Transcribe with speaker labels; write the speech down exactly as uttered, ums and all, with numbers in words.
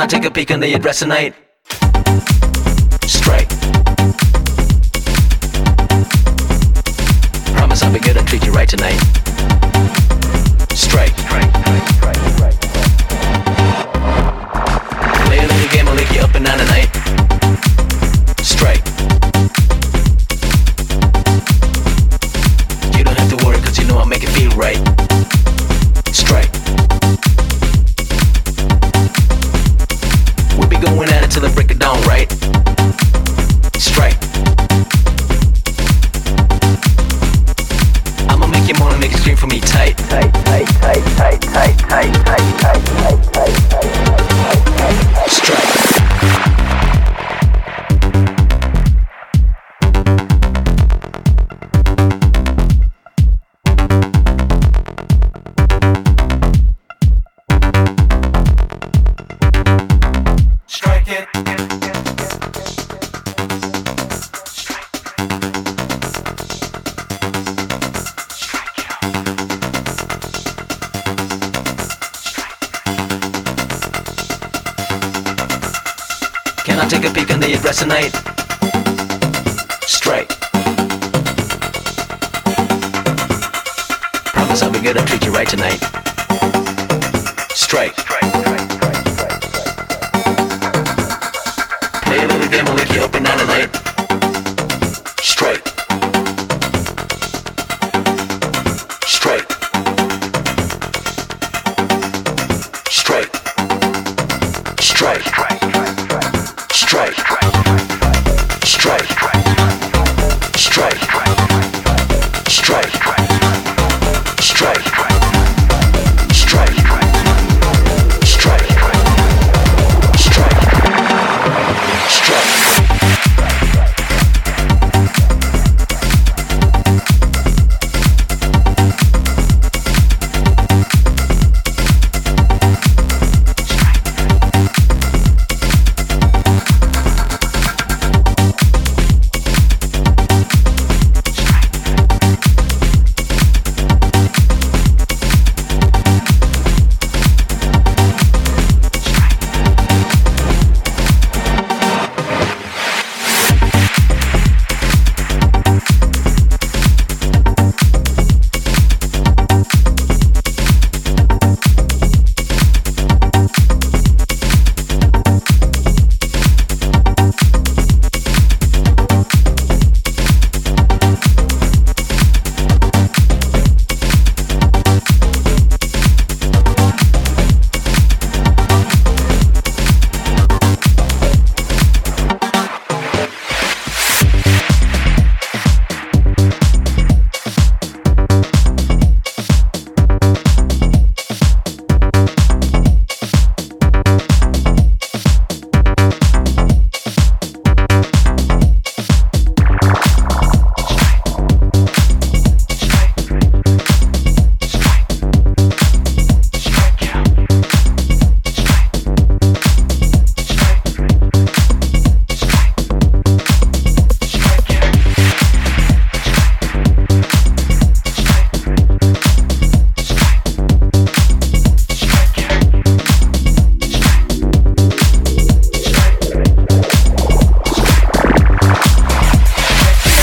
Speaker 1: I take a peek under your dress tonight? Straight. Promise I'll be good and treat you right tonight. Straight. Play a little game, I'll lick you up and down tonight. Straight. You don't have to worry, cause you know I'll make it feel right. Straight. We'll be going at it till I break it down, right? Straight. I'ma make you wanna make it scream for me tight. Tight, tight, tight, tight, tight, tight, tight, tight, tight, tight, tight, tight, straight. Can I take a peek under your dress tonight? Straight. Promise I'll be good and treat you right tonight. Straight. Play a little game, I'll lick you up and down tonight. Straight. Straight. Straight. Straight. Straight.